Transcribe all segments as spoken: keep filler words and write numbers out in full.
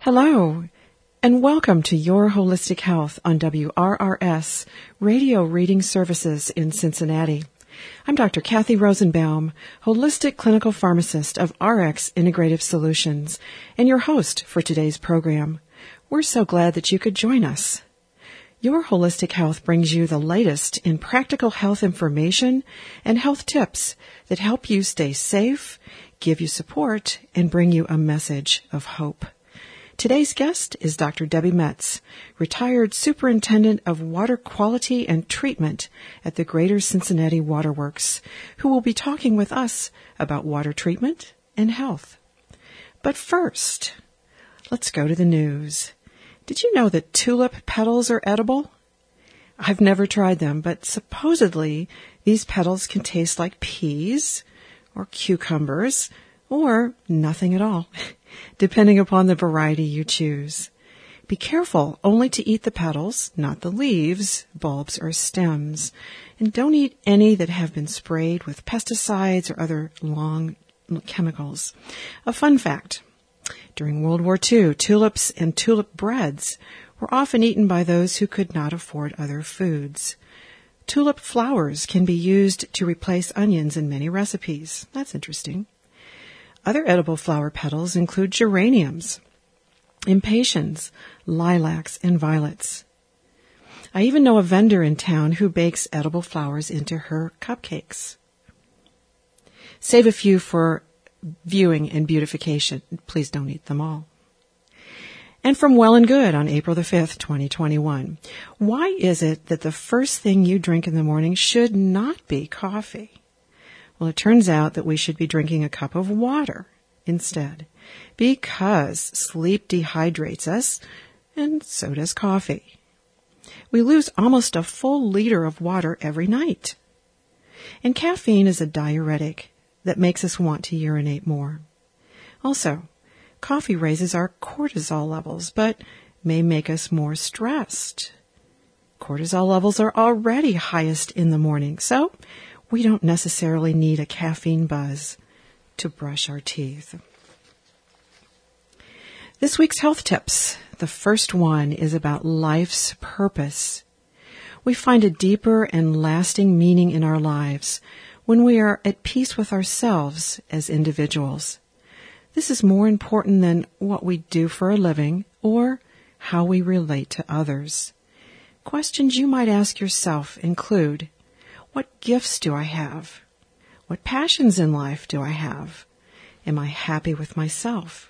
Hello, and welcome to Your Holistic Health on W R R S Radio Reading Services in Cincinnati. I'm Doctor Kathy Rosenbaum, Holistic Clinical Pharmacist of R X Integrative Solutions, and your host for today's program. We're so glad that you could join us. Your Holistic Health brings you the latest in practical health information and health tips that help you stay safe, give you support, and bring you a message of hope. Today's guest is Doctor Debbie Metz, retired Superintendent of Water Quality and Treatment at the Greater Cincinnati Waterworks, who will be talking with us about water treatment and health. But first, let's go to the news. Did you know that tulip petals are edible? I've never tried them, but supposedly these petals can taste like peas or cucumbers or nothing at all, depending upon the variety you choose. Be careful only to eat the petals, not the leaves, bulbs, or stems. And don't eat any that have been sprayed with pesticides or other long chemicals. A fun fact. During World War Two, tulips and tulip breads were often eaten by those who could not afford other foods. Tulip flowers can be used to replace onions in many recipes. That's interesting. Other edible flower petals include geraniums, impatiens, lilacs, and violets. I even know a vendor in town who bakes edible flowers into her cupcakes. Save a few for viewing and beautification. Please don't eat them all. And from Well and Good on April the fifth, twenty twenty-one. Why is it that the first thing you drink in the morning should not be coffee? Well, it turns out that we should be drinking a cup of water instead, because sleep dehydrates us, and so does coffee. We lose almost a full liter of water every night. And caffeine is a diuretic that makes us want to urinate more. Also, coffee raises our cortisol levels, but may make us more stressed. Cortisol levels are already highest in the morning, so we don't necessarily need a caffeine buzz to brush our teeth. This week's health tips. The first one is about life's purpose. We find a deeper and lasting meaning in our lives when we are at peace with ourselves as individuals. This is more important than what we do for a living or how we relate to others. Questions you might ask yourself include, what gifts do I have? What passions in life do I have? Am I happy with myself?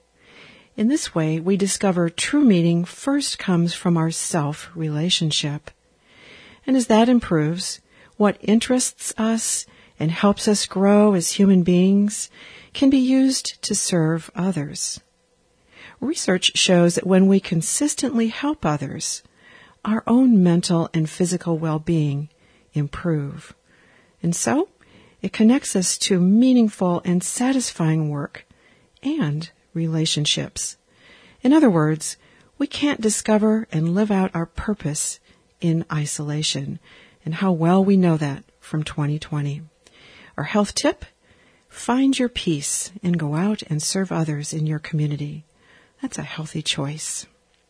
In this way, we discover true meaning first comes from our self-relationship. And as that improves, what interests us and helps us grow as human beings can be used to serve others. Research shows that when we consistently help others, our own mental and physical well-being improve. And so, it connects us to meaningful and satisfying work and relationships. In other words, we can't discover and live out our purpose in isolation. And how well we know that from twenty twenty. Our health tip, find your peace and go out and serve others in your community. That's a healthy choice.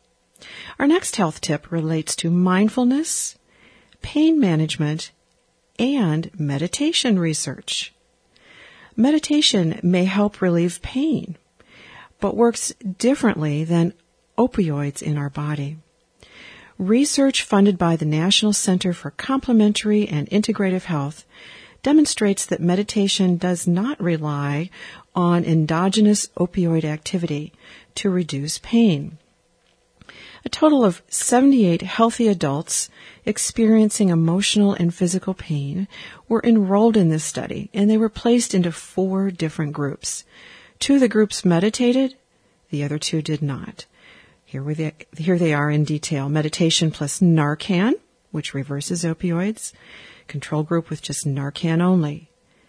Our next health tip relates to mindfulness, pain management, and meditation research. Meditation may help relieve pain, but works differently than opioids in our body. Research funded by the National Center for Complementary and Integrative Health demonstrates that meditation does not rely on endogenous opioid activity to reduce pain. A total of seventy-eight healthy adults experiencing emotional and physical pain were enrolled in this study, and they were placed into four different groups. Two of the groups meditated, the other two did not. Here, we the, here they are in detail. Meditation plus Narcan, which reverses opioids. Control group with just Narcan only.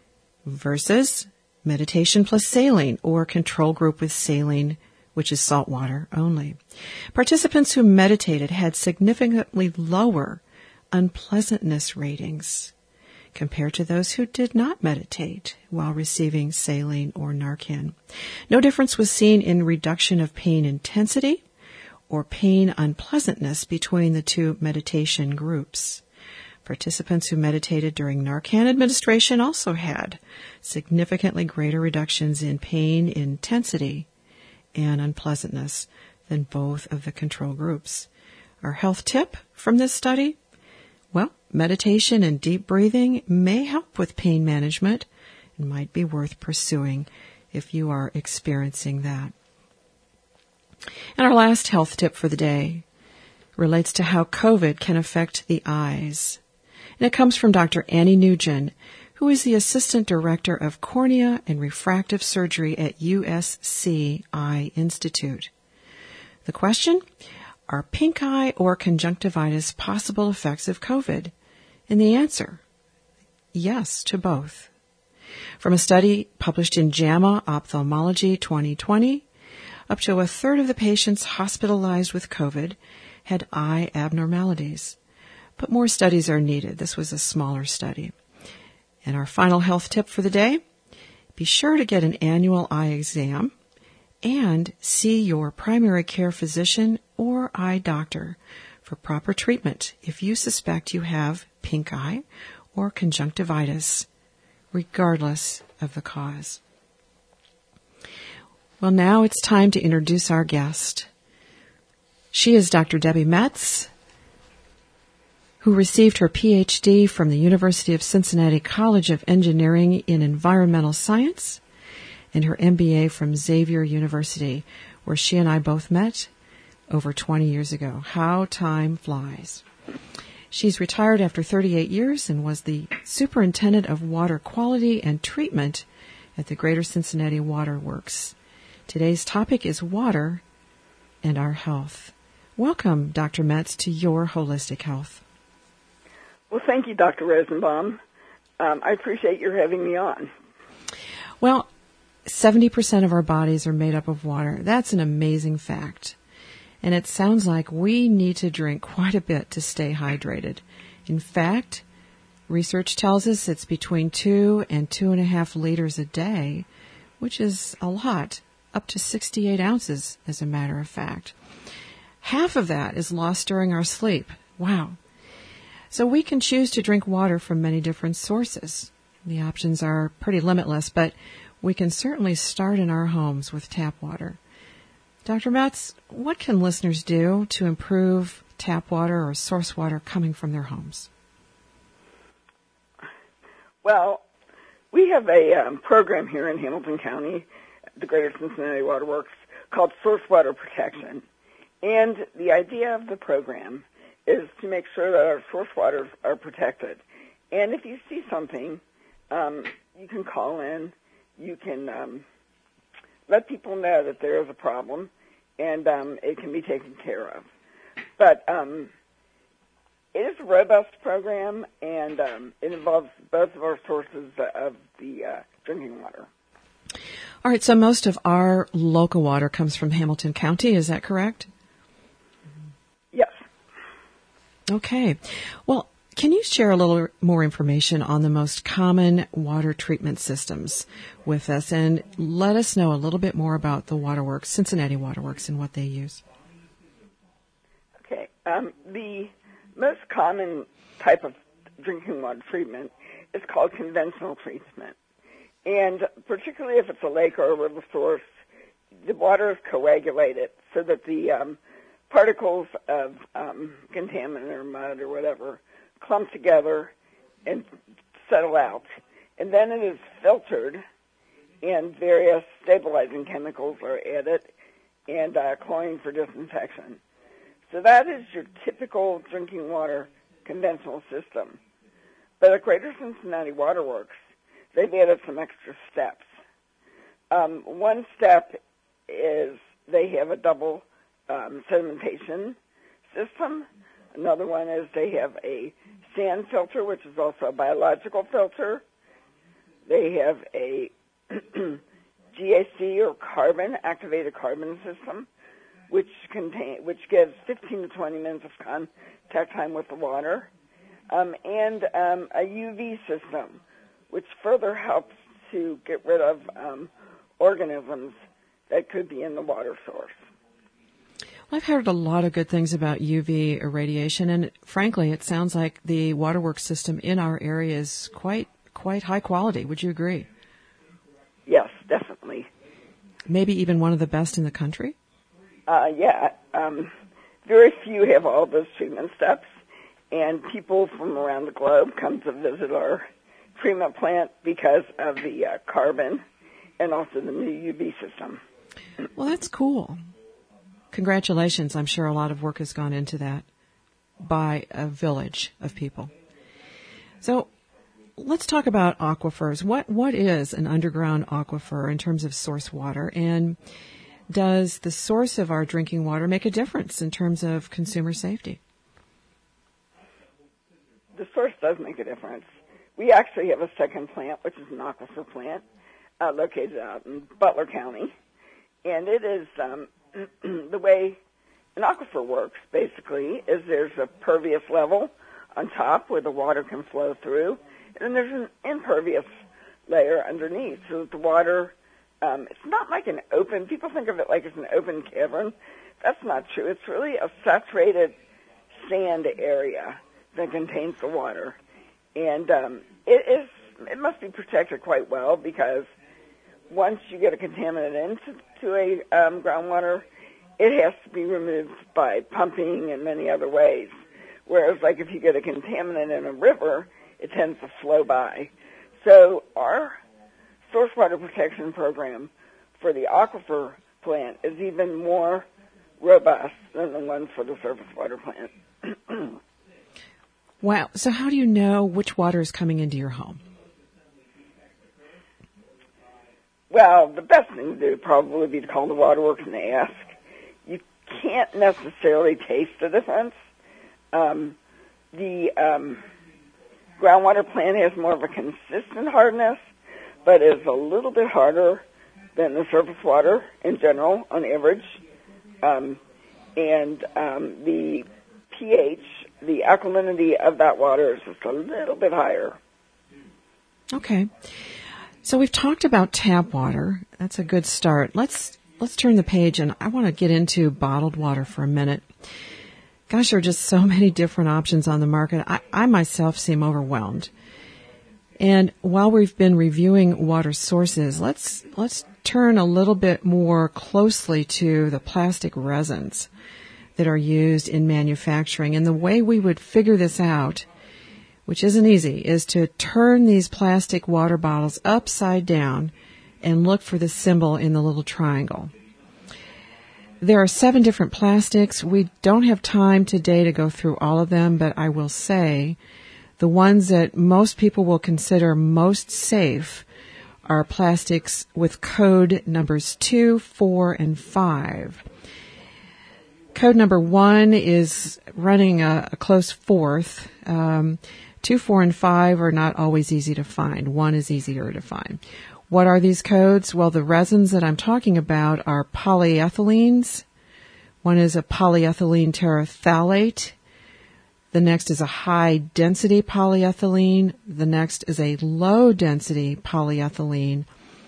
Versus meditation plus saline, or control group with saline, which is salt water only. Participants who meditated had significantly lower unpleasantness ratings compared to those who did not meditate while receiving saline or Narcan. No difference was seen in reduction of pain intensity or pain unpleasantness between the two meditation groups. Participants who meditated during Narcan administration also had significantly greater reductions in pain intensity and unpleasantness than both of the control groups. Our health tip from this study? Well, meditation and deep breathing may help with pain management and might be worth pursuing if you are experiencing that. And our last health tip for the day relates to how COVID can affect the eyes. And it comes from Doctor Annie Nugent, who is the Assistant Director of Cornea and Refractive Surgery at U S C Eye Institute. The question? Are pink eye or conjunctivitis possible effects of COVID? And the answer, yes to both. From a study published in JAMA Ophthalmology twenty twenty, up to a third of the patients hospitalized with COVID had eye abnormalities. But more studies are needed. This was a smaller study. And our final health tip for the day, be sure to get an annual eye exam and see your primary care physician or eye doctor for proper treatment if you suspect you have pink eye or conjunctivitis, regardless of the cause. Well, now it's time to introduce our guest. She is Doctor Debbie Metz, who received her P H D from the University of Cincinnati College of Engineering in Environmental Science and her M B A from Xavier University, where she and I both met over twenty years ago. How time flies. She's retired after thirty-eight years and was the Superintendent of Water Quality and Treatment at the Greater Cincinnati Water Works. Today's topic is water and our health. Welcome, Doctor Metz, to Your Holistic Health. Well, thank you, Doctor Rosenbaum. Um, I appreciate your having me on. Well, seventy percent of our bodies are made up of water. That's an amazing fact. And it sounds like we need to drink quite a bit to stay hydrated. In fact, research tells us it's between two and two and a half liters a day, which is a lot, up to sixty-eight ounces, as a matter of fact. Half of that is lost during our sleep. Wow. So we can choose to drink water from many different sources. The options are pretty limitless, but we can certainly start in our homes with tap water. Doctor Metz, what can listeners do to improve tap water or source water coming from their homes? Well, we have a um, program here in Hamilton County, the Greater Cincinnati Water Works, called Source Water Protection. And the idea of the program is to make sure that our source waters are protected. And if you see something, um, you can call in, you can um, let people know that there is a problem, and um, it can be taken care of. But um, it is a robust program, and um, it involves both of our sources of the uh, drinking water. All right, so most of our local water comes from Hamilton County, is that correct? Yes. Okay. Well, can you share a little more information on the most common water treatment systems with us and let us know a little bit more about the Waterworks, Cincinnati Waterworks, and what they use? Okay. Um, the most common type of drinking water treatment is called conventional treatment. And particularly if it's a lake or a river source, the water is coagulated so that the um, particles of um, contaminant or mud or whatever clump together and settle out. And then it is filtered, and various stabilizing chemicals are added, and uh, chlorine for disinfection. So that is your typical drinking water conventional system. But at Greater Cincinnati Waterworks, they've added some extra steps. Um, one step is they have a double um, sedimentation system. Another one is they have a sand filter, which is also a biological filter. They have a G A C or carbon, activated carbon system, which contain which gives fifteen to twenty minutes of contact time with the water. um, and um, a U V system, which further helps to get rid of um, organisms that could be in the water source. Well, I've heard a lot of good things about U V irradiation, and frankly, it sounds like the waterworks system in our area is quite quite high quality. Would you agree? Yes, definitely. Maybe even one of the best in the country? Uh, yeah. Um, very few have all those treatment steps, and people from around the globe come to visit our treatment plant because of the uh, carbon and also the new U V system. Well, that's cool. Congratulations. I'm sure a lot of work has gone into that by a village of people. So let's talk about aquifers. What What is an underground aquifer in terms of source water? And does the source of our drinking water make a difference in terms of consumer safety? The source does make a difference. We actually have a second plant, which is an aquifer plant, uh, located out in Butler County. And it is, um, the way an aquifer works, basically, is there's a pervious level on top where the water can flow through, and then there's an impervious layer underneath, so that the water, um, it's not like an open, people think of it like it's an open cavern. That's not true. It's really a saturated sand area that contains the water. And um, it is, it must be protected quite well, because once you get a contaminant into to a um, groundwater, it has to be removed by pumping and many other ways. Whereas, like, if you get a contaminant in a river, it tends to flow by. So our source water protection program for the aquifer plant is even more robust than the one for the surface water plant. Wow. So how do you know which water is coming into your home? Well, the best thing to do would probably be to call the waterworks and ask. You can't necessarily taste the difference. Um, the um, groundwater plant has more of a consistent hardness, but is a little bit harder than the surface water in general, on average. Um, and um, the pH, the alkalinity of that water is just a little bit higher. Okay. So we've talked about tap water. That's a good start. Let's let's turn the page, and I want to get into bottled water for a minute. Gosh, there are just so many different options on the market. I, I myself seem overwhelmed. And while we've been reviewing water sources, let's let's turn a little bit more closely to the plastic resins that are used in manufacturing. And the way we would figure this out, which isn't easy, is to turn these plastic water bottles upside down and look for the symbol in the little triangle. There are seven different plastics. We don't have time today to go through all of them, but I will say the ones that most people will consider most safe are plastics with code numbers two, four, and five. Code number one is running a, a close fourth. Um, two, four, and five are not always easy to find. One is easier to find. What are these codes? Well, the resins that I'm talking about are polyethylenes. One is a polyethylene terephthalate. The next is a high-density polyethylene. The next is a low-density polyethylene.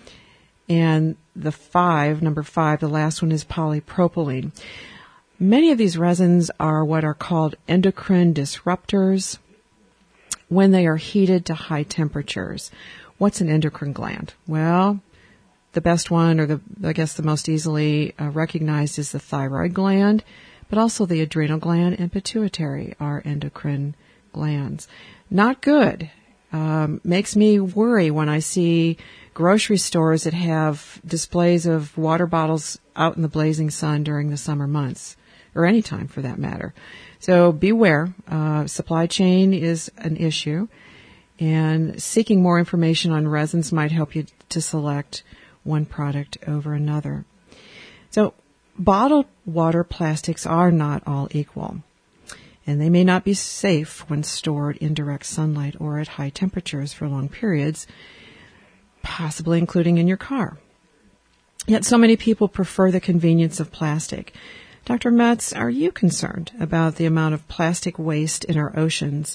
And the five, number five, the last one is polypropylene. Many of these resins are what are called endocrine disruptors when they are heated to high temperatures. What's an endocrine gland? Well, the best one, or the I guess the most easily uh, recognized, is the thyroid gland, but also the adrenal gland and pituitary are endocrine glands. Not good. Um, makes me worry when I see grocery stores that have displays of water bottles out in the blazing sun during the summer months, or any time for that matter. So beware. Uh, supply chain is an issue, and seeking more information on resins might help you to select one product over another. So bottled water plastics are not all equal, and they may not be safe when stored in direct sunlight or at high temperatures for long periods, possibly including in your car. Yet so many people prefer the convenience of plastic. Doctor Metz, are you concerned about the amount of plastic waste in our oceans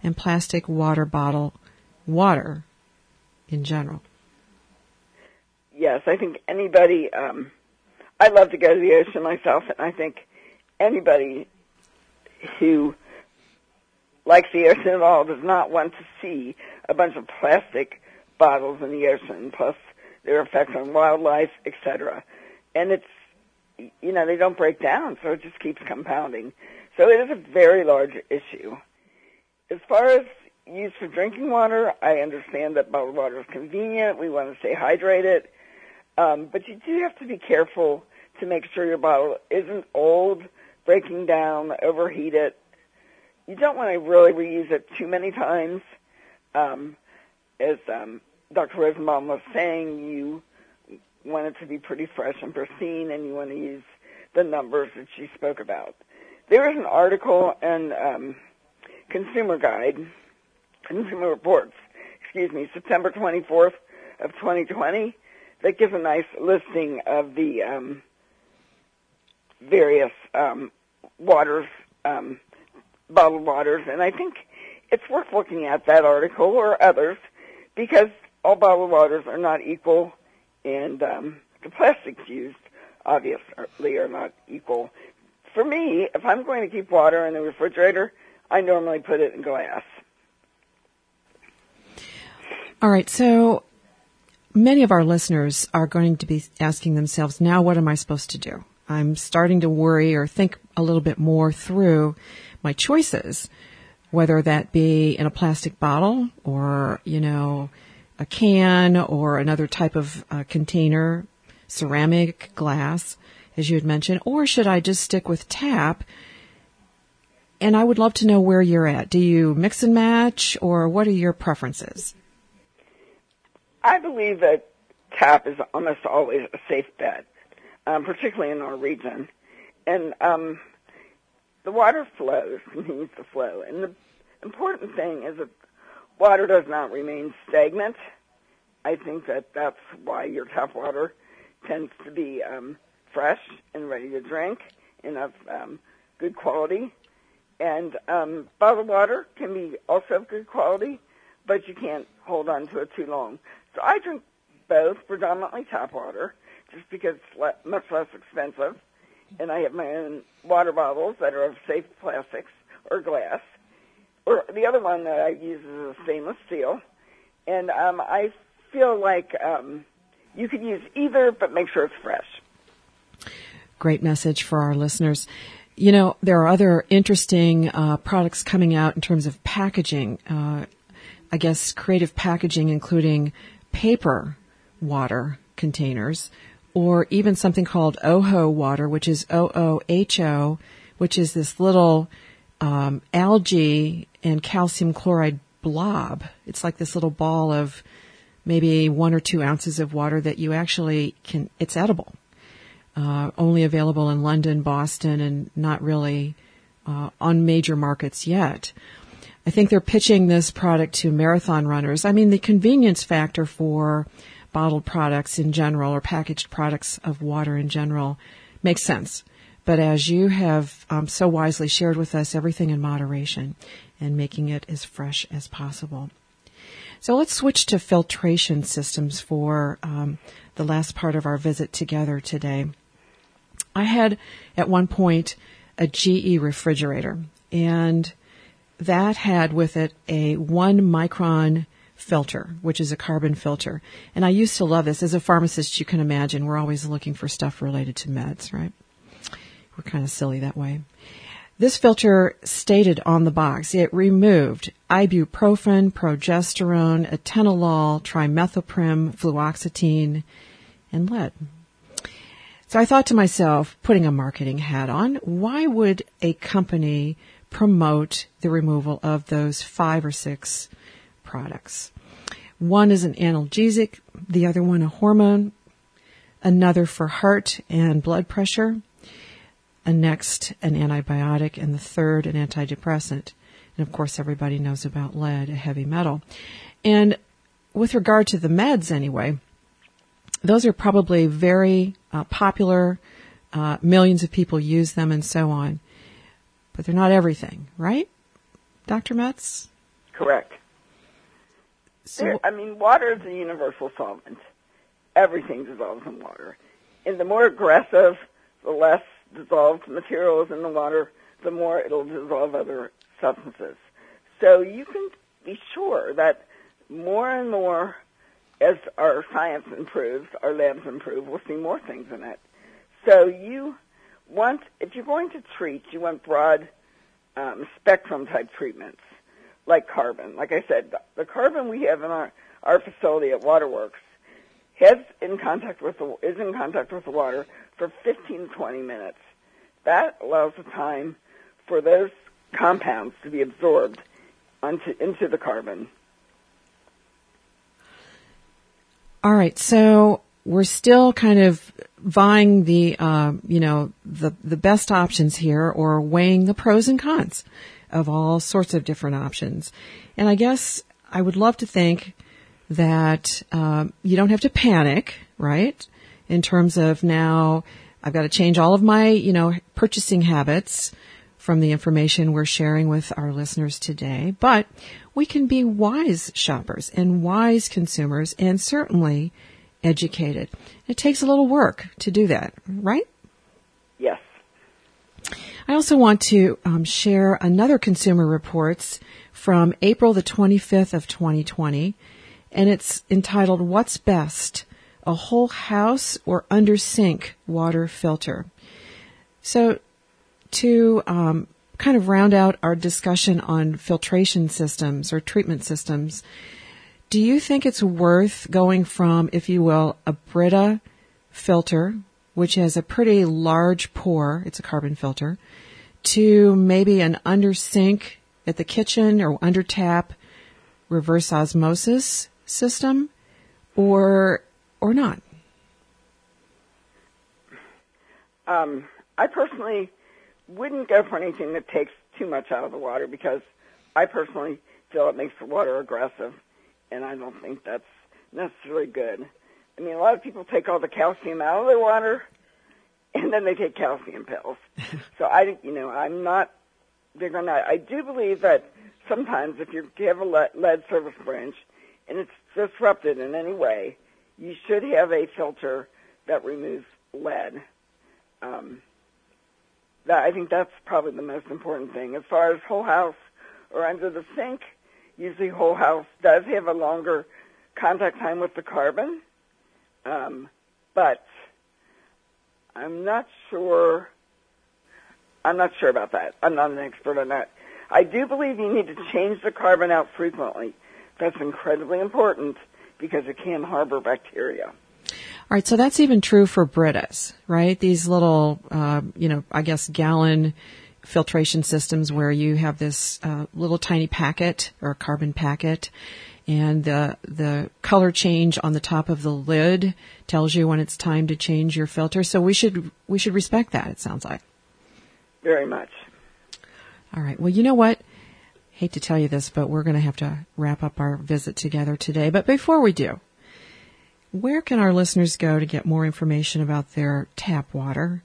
and plastic water bottle water in general? Yes, I think anybody, um, I love to go to the ocean myself, and I think anybody who likes the ocean at all does not want to see a bunch of plastic bottles in the ocean, plus their effects on wildlife, et cetera. And it's, you know, they don't break down, so it just keeps compounding. So it is a very large issue. As far as use for drinking water, I understand that bottled water is convenient. We want to stay hydrated. Um, but you do have to be careful to make sure your bottle isn't old, breaking down, overheated. You don't want to really reuse it too many times. Um, as um, Doctor Rosenbaum was saying, you want it to be pretty fresh and pristine, and you want to use the numbers that she spoke about. There is an article in um, Consumer Guide, Consumer Reports, excuse me, September twenty-fourth of twenty twenty, that gives a nice listing of the um, various um, waters, um, bottled waters, and I think it's worth looking at that article or others because all bottled waters are not equal, and um, the plastics used, obviously, are not equal. For me, if I'm going to keep water in the refrigerator, I normally put it in glass. All right, so many of our listeners are going to be asking themselves, now what am I supposed to do? I'm starting to worry or think a little bit more through my choices, whether that be in a plastic bottle or, you know, a can or another type of uh, container, ceramic, glass, as you had mentioned, or should I just stick with tap? And I would love to know where you're at. Do you mix and match, or what are your preferences? I believe that tap is almost always a safe bet, um, particularly in our region. And um, the water flows, continues to flow. And the important thing is that water does not remain stagnant. I think that that's why your tap water tends to be um, fresh and ready to drink and of um, good quality. And um, bottled water can be also of good quality, but you can't hold on to it too long. So I drink both, predominantly tap water, just because it's le- much less expensive. And I have my own water bottles that are of safe plastics or glass. Or the other one that I use is a stainless steel. And um, I feel like um, you could use either, but make sure it's fresh. Great message for our listeners. You know, there are other interesting uh, products coming out in terms of packaging. Uh, I guess creative packaging, including paper water containers, or even something called OHO water, which is O O H O, which is this little um, algae and calcium chloride blob. It's like this little ball of maybe one or two ounces of water that you actually can, it's edible. Uh, only available in London, Boston, and not really uh, on major markets yet. I think they're pitching this product to marathon runners. I mean, the convenience factor for bottled products in general or packaged products of water in general makes sense. But as you have um, so wisely shared with us, everything in moderation and making it as fresh as possible. So let's switch to filtration systems for um, the last part of our visit together today. I had at one point a G E refrigerator, and that had with it a one micron filter, which is a carbon filter. And I used to love this. As a pharmacist, you can imagine we're always looking for stuff related to meds, right? We're kind of silly that way. This filter stated on the box, it removed ibuprofen, progesterone, atenolol, trimethoprim, fluoxetine, and lead. So I thought to myself, putting a marketing hat on, why would a company promote the removal of those five or six products? One is an analgesic, the other one a hormone, another for heart and blood pressure, a next an antibiotic, and the third an antidepressant. And of course everybody knows about lead, a heavy metal. And with regard to the meds anyway, those are probably very uh, popular, uh, millions of people use them and so on. But they're not everything, right, Doctor Metz? correct. So, there, I mean, water is a universal solvent. Everything dissolves in water. And the more aggressive, the less dissolved material is in the water, the more it'll dissolve other substances. So you can be sure that more and more, as our science improves, our labs improve, we'll see more things in it. So you want, if you're going to treat, you want broad um, spectrum type treatments, like carbon. Like I said, the, the carbon we have in our, our facility at Waterworks has in contact with the, is in contact with the water for fifteen to twenty minutes. That allows the time for those compounds to be absorbed onto, into the carbon. All right, so we're still kind of vying the, uh, you know, the the best options here, or weighing the pros and cons of all sorts of different options. And I guess I would love to think that um, you don't have to panic, right? In terms of now, I've got to change all of my, you know, purchasing habits from the information we're sharing with our listeners today. But we can be wise shoppers and wise consumers, and certainly educated. It takes a little work to do that, right? Yes. I also want to um, share another Consumer Reports from April the twenty-fifth of twenty twenty, and it's entitled, What's Best, a Whole House or Under Sink Water Filter? So to um, kind of round out our discussion on filtration systems or treatment systems, do you think it's worth going from, if you will, a Brita filter, which has a pretty large pore, it's a carbon filter, to maybe an under sink at the kitchen or under tap reverse osmosis system, or or not? Um, I personally wouldn't go for anything that takes too much out of the water, because I personally feel it makes the water aggressive, and I don't think that's necessarily good. I mean, a lot of people take all the calcium out of their water, and then they take calcium pills. So I, you know, I'm not big on that. I do believe that sometimes if you have a lead service branch and it's disrupted in any way, you should have a filter that removes lead. Um, that I think that's probably the most important thing. As far as whole house or under the sink, usually whole house does have a longer contact time with the carbon, um, but I'm not sure. I'm not sure about that. I'm not an expert on that. I do believe you need to change the carbon out frequently. That's incredibly important because it can harbor bacteria. All right, so that's even true for Britas, right? These little, uh, you know, I guess gallon filtration systems where you have this uh, little tiny packet or carbon packet, and the the color change on the top of the lid tells you when it's time to change your filter. So we should we should respect that, it sounds like. Very much. All right. Well, you know what? Hate to tell you this, but we're going to have to wrap up our visit together today. But before we do, where can our listeners go to get more information about their tap water?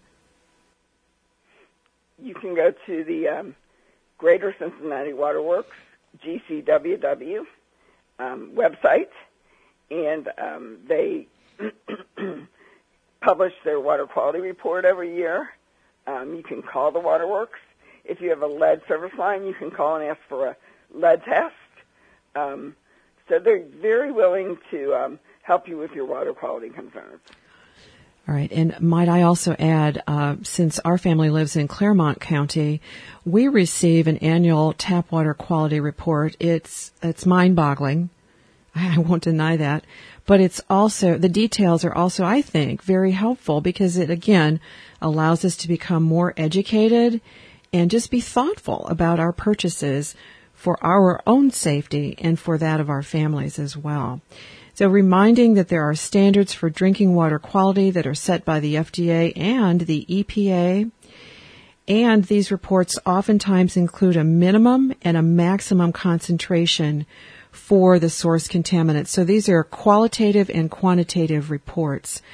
You can go to the um, Greater Cincinnati Waterworks, G C W W, um, website, and um, they publish their water quality report every year. Um, you can call the Waterworks. If you have a lead service line, you can call and ask for a lead test. Um, so they're very willing to um, help you with your water quality concerns. All right. And might I also add, uh, since our family lives in Claremont County, we receive an annual tap water quality report. It's, it's mind-boggling. I won't deny that. But it's also, the details are also, I think, very helpful because it, again, allows us to become more educated and just be thoughtful about our purchases for our own safety and for that of our families as well. So reminding that there are standards for drinking water quality that are set by the F D A and the E P A. And these reports oftentimes include a minimum and a maximum concentration for the source contaminants. So these are qualitative and quantitative reports.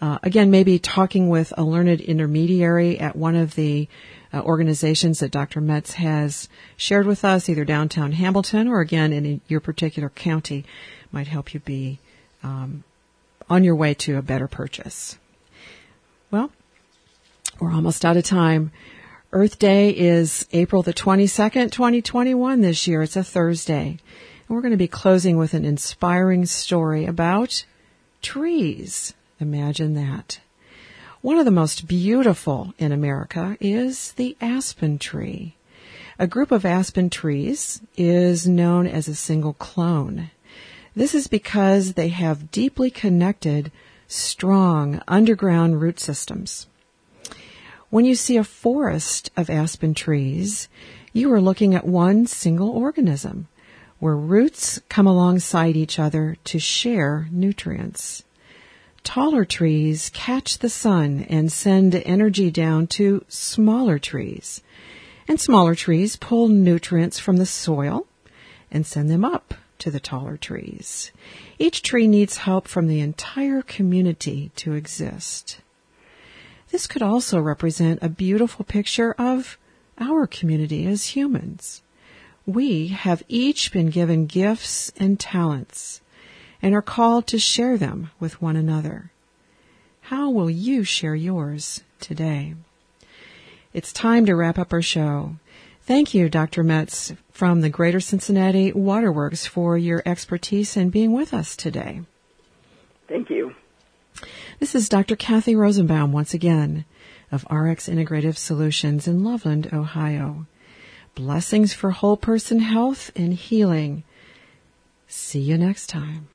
Uh, again, maybe talking with a learned intermediary at one of the uh, organizations that Doctor Metz has shared with us, either downtown Hamilton or, again, in your particular county, might help you be um, on your way to a better purchase. Well, we're almost out of time. Earth Day is April the twenty-second, twenty twenty-one this year. It's a Thursday. And we're going to be closing with an inspiring story about trees. Imagine that. One of the most beautiful in America is the aspen tree. A group of aspen trees is known as a single clone. This is because they have deeply connected, strong underground root systems. When you see a forest of aspen trees, you are looking at one single organism where roots come alongside each other to share nutrients. Taller trees catch the sun and send energy down to smaller trees. And smaller trees pull nutrients from the soil and send them up to the taller trees. Each tree needs help from the entire community to exist. This could also represent a beautiful picture of our community as humans. We have each been given gifts and talents and are called to share them with one another. How will you share yours today? It's time to wrap up our show. Thank you, Doctor Metz from the Greater Cincinnati Waterworks, for your expertise and being with us today. Thank you. This is Doctor Kathy Rosenbaum once again of R X Integrative Solutions in Loveland, Ohio. Blessings for whole person health and healing. See you next time.